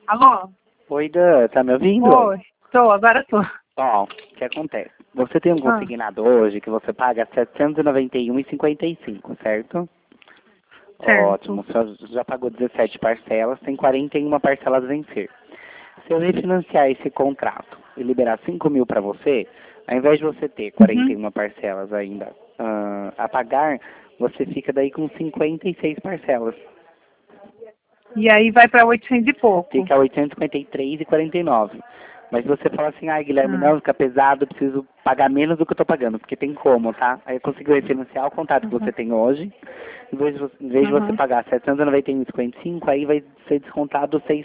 Alô? Oi, Dan, tá me ouvindo? Oi, agora tô. Ó, o que acontece? Você tem um consignado hoje que você paga R$ 791,55, certo? Certo. Ótimo, você já pagou 17 parcelas, tem 41 parcelas a vencer. Se eu refinanciar esse contrato e liberar 5 mil para você, ao invés de você ter 41 parcelas ainda a pagar, você fica daí com 56 parcelas. E aí vai pra 800 e pouco. Fica 853,49. Mas se você fala assim, Guilherme, não, fica pesado, eu preciso pagar menos do que eu tô pagando, porque tem como, tá? Aí eu consigo refinanciar o contrato que você tem hoje, em vez de você pagar R$ 791,55, aí vai ser descontado R$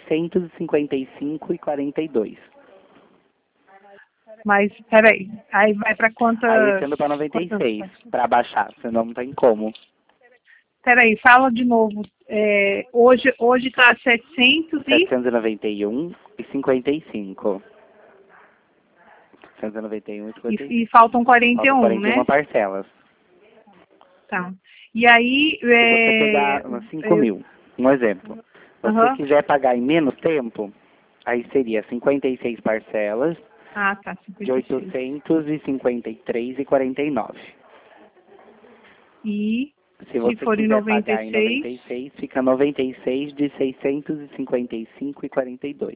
655,42. Mas, peraí, aí vai pra quantas... Aí esse ano pra 96, pra baixar, senão não tem como. Peraí, fala de novo. Hoje tá 791,55. 791,55. E faltam 41, Faltam 41 né? parcelas. Tá. E aí... Se você pegar 5 mil, um exemplo. Se você quiser pagar em menos tempo, aí seria 56 parcelas Ah, tá. de 853,49. E Se você for em quiser pagar em 96... 96, fica 96 de 655,42.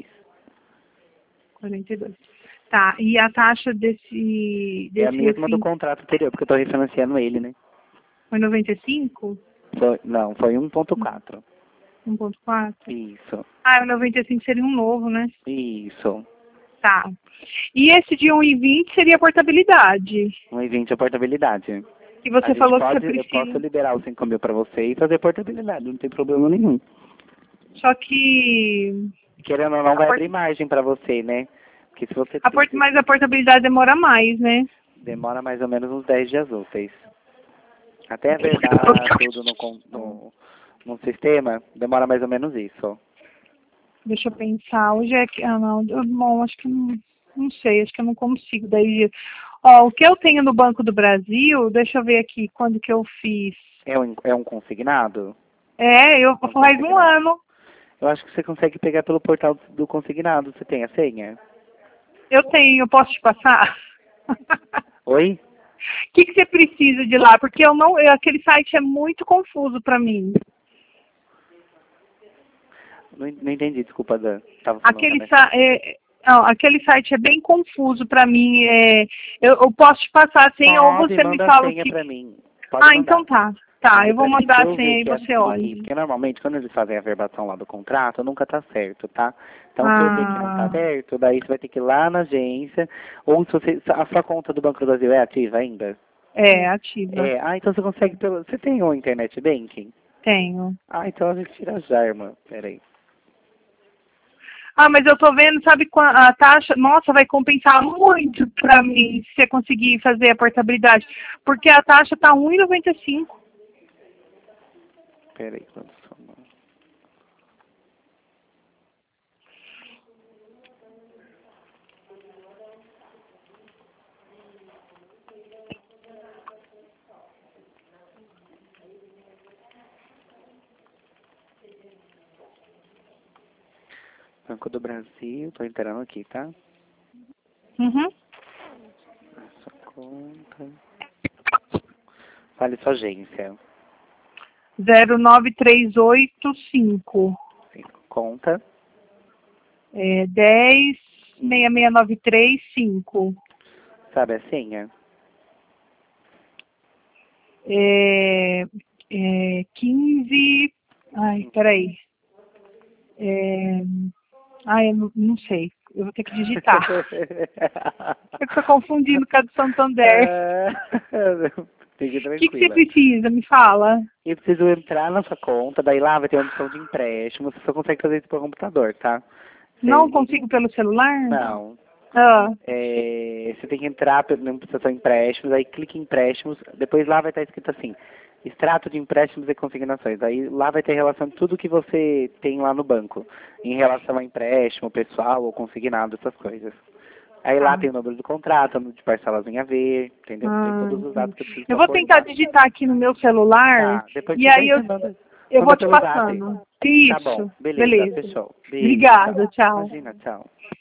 42. Tá, e a taxa desse É a mesma do refim contrato anterior, porque eu estou refinanciando ele, né? foi 95? Não, foi 1,4. 1,4? Isso. Ah, o 95 seria um novo, né? Isso. Tá. E esse de 1,20 seria a portabilidade. 1,20 a portabilidade. Que você falou que você Eu posso precisa. liberar os 5 mil para você e fazer portabilidade, não tem problema nenhum. Só que... Querendo ou não, vai abrir margem para você, né? Porque se você Mas a portabilidade demora mais, né? demora mais ou menos uns 10 dias úteis. Até verdade tudo no sistema, demora mais ou menos isso. Deixa eu pensar. Hoje é que... Ah, não. Bom, acho que não sei. Acho que eu não consigo. Daí... Ó, o que eu tenho no Banco do Brasil, deixa eu ver aqui quando que eu fiz. É um consignado? Faz um ano. Eu acho que você consegue pegar pelo portal do consignado. Você tem a senha? Eu tenho, eu posso te passar? Oi? O que você precisa de lá? Porque aquele site é muito confuso para mim. Não entendi, desculpa, Dan. Aquele site é bem confuso para mim. Eu posso te passar a senha ou você me fala a senha o que... pra mim. Pode mandar. Então tá. Tá, eu vou mandar a senha e você olha. Porque normalmente quando eles fazem a verbação lá do contrato, nunca tá certo, tá? Então se eu ver que não tá certo, daí você vai ter que ir lá na agência, ou se você... A sua conta do Banco do Brasil é ativa ainda? É, ativa. Então você consegue pelo... Você tem o Internet Banking? Tenho. Então a gente tira já, irmã. Peraí. Mas eu tô vendo, sabe, a taxa, nossa, vai compensar muito para mim se você conseguir fazer a portabilidade, porque a taxa tá 1,95. Peraí, quando somar. Banco do Brasil, tô entrando aqui, tá? Sua conta. Fale sua agência. 09385. Conta. 10-66935. Sabe a senha? 15... Ai, peraí. Eu não sei. Eu vou ter que digitar. Eu tô confundindo com a do Santander. Fique O tranquila. que você precisa? Me fala. Eu preciso entrar na sua conta, daí lá vai ter uma opção de empréstimo, você só consegue fazer isso pelo computador, tá? Não consigo pelo celular? Não. Ah. Você tem que entrar na seção empréstimos, aí clica em empréstimos, depois lá vai estar escrito assim, extrato de empréstimos e consignações. Aí lá vai ter relação de tudo que você tem lá no banco, em relação a empréstimo, pessoal ou consignado, essas coisas. Aí lá tem o número do contrato, o número de parcelas em haver, entendeu? Tem todos os dados que eu preciso. Eu vou tentar digitar aqui no meu celular, Depois e aí eu... Eu vou Manda te pelo passando. zap. Isso. Tá bom, beleza, fechou. Beijo, Obrigada, tchau. Imagina, tchau.